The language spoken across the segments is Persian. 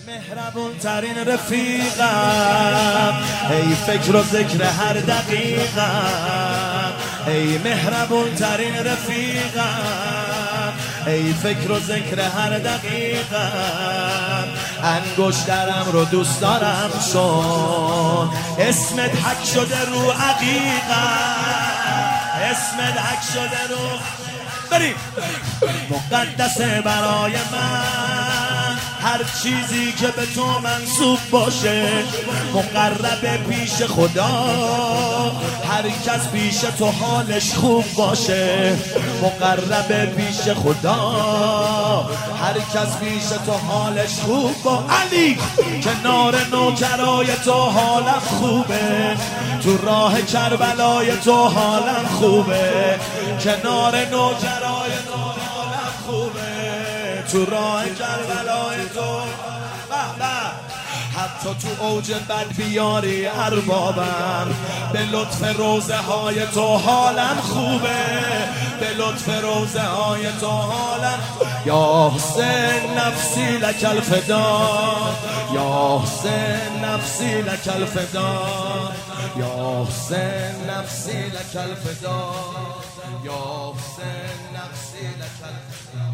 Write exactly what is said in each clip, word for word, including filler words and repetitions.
مهربون ترین رفیقم، ای فکر و ذکر هر دقیقم، ای مهربون ترین رفیقم، ای فکر و ذکر هر دقیقم. انگشترم رو دوست دارم چون اسمت حک شده رو عقیقم، اسمت حک شده رو بریم مقدسه برای من. هر چیزی که به تو منسوب باشه مقرب پیش خدا، هر کس پیش تو حالش خوب باشه مقرب پیش خدا، هر کس پیش تو حالش خوب با علی کنار نوکرای تو حالم خوبه، تو راه کربلای تو حالم خوبه، کنار نوکرای تو حالم خوبه، تو راه کربلای تو حتی تو اوج بد بیاری اربابم، به لطف روزه های تو حالم خوبه، به لطف روزه های تو حالم. یا حسین نفسی لک الفدا، یا حسین نفسی لک الفدا، یا حسین نفسی لک الفدا، یا حسین نفسی لک الفدا.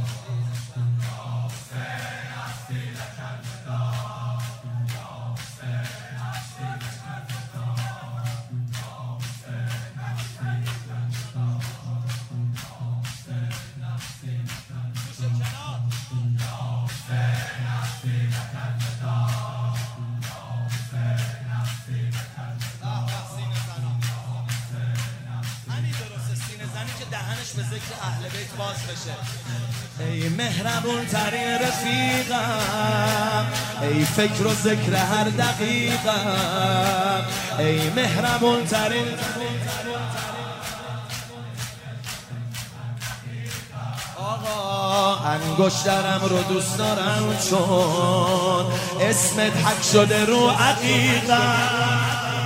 دهنش به ذکر اهل بیت باز بشه. ای مهربون ترین رفیقم، ای فکر و ذکر هر دقیقم، ای مهربون ترین. آقا انگشترم رو دوست دارم چون اسمت حک شده رو عقیقم،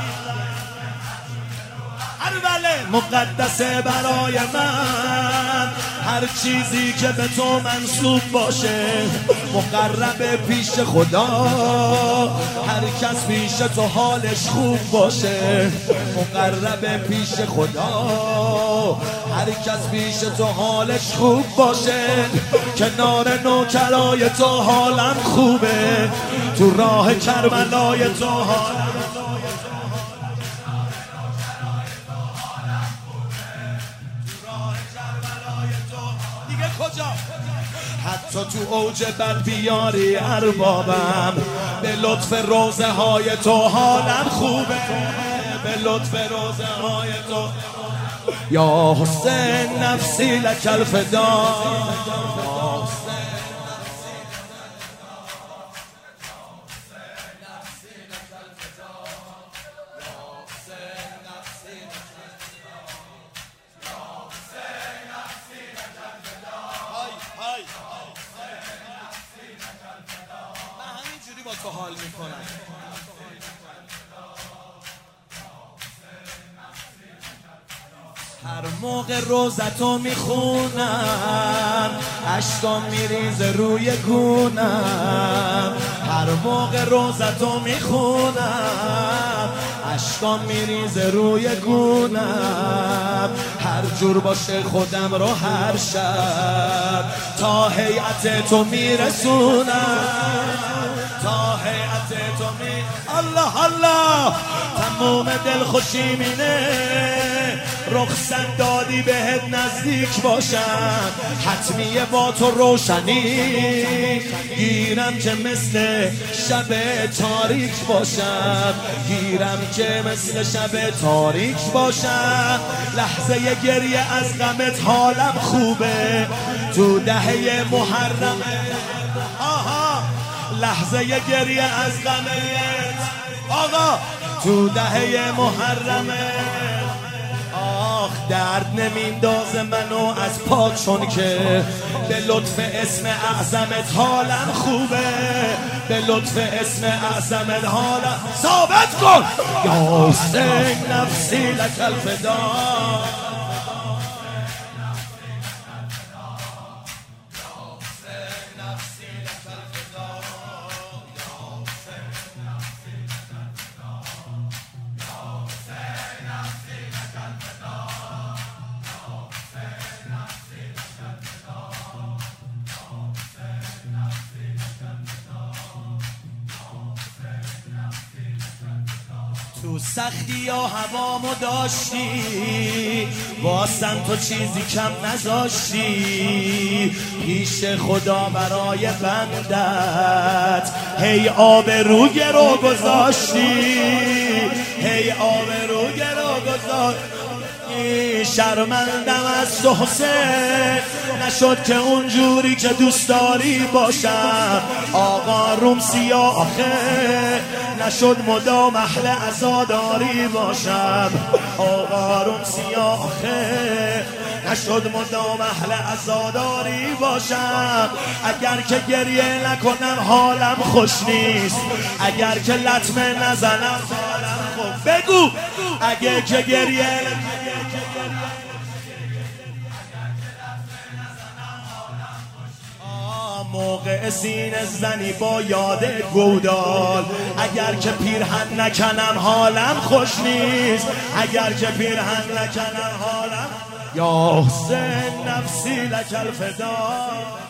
مقدسه برای من. هر چیزی که به تو منسوب باشه مقرب پیش خدا، هر کس پیش تو حالش خوب باشه مقرب پیش خدا، هر کس پیش تو حالش خوب باشه، کنار نوکرای تو حالم خوبه، تو راه کربلای تو حالم. کجا؟ حتی تو اوج بد بیاری اربابم، به لطف روزه های تو حالم خوبه، به لطف روزه های تو. یا حسین نفسی لک الفدا، با تو حال میکنم. هر موقع روزتو میخونم اشکام میریزه روی گونم، هر موقع روزتو میخونم اشکام میریزه روی گونم. هر جور باشه خودم رو هر شب تا هیئت تو میرسونم، تا هیئت تو می. الله الله تموم دل خوشیمینه، رخصت دادی بهت نزدیک باشم، حتمیه با تو روشنی گیرم که مثل شب تاریک باشم، گیرم که مثل شب تاریک باشم. لحظه گریه از غمت حالم خوبه، تو دهه محرمه. آها لحظه گریه از غمت آقا تو دهه محرمه. آخ درد نمیندازه منو از پا، چون که به لطف اسم اعظمت حالم خوبه، به لطف اسم اعظمت حالم. ثابت کن یا حسین نفسی لک الفدا. تو سختی یا هوامو داشتی، واسم تو چیزی کم نذاشتی. پیش خدا برای بندت هی آب رو گرو گذاشتی، هی آب رو گرو گذاشتی. شرمندم از تو حسین، نشد که اونجوری که دوست داری باشم. آقا روم سیاه آخه نشد مدام اهل عزاداری باشم. آقا روم سیاه آخه نشد مدام اهل عزاداری باشم. اگر که گریه نکنم حالم خوش نیست، اگر که لطمه نزنم حالم خوب. بگو اگر که گریه موقع سینه زنی با یاد گودال. اگر که پیرهن نکنم حالم خوش نیست، اگر که پیرهن نکنم حالم. یا حسین نفسی لک الفدا.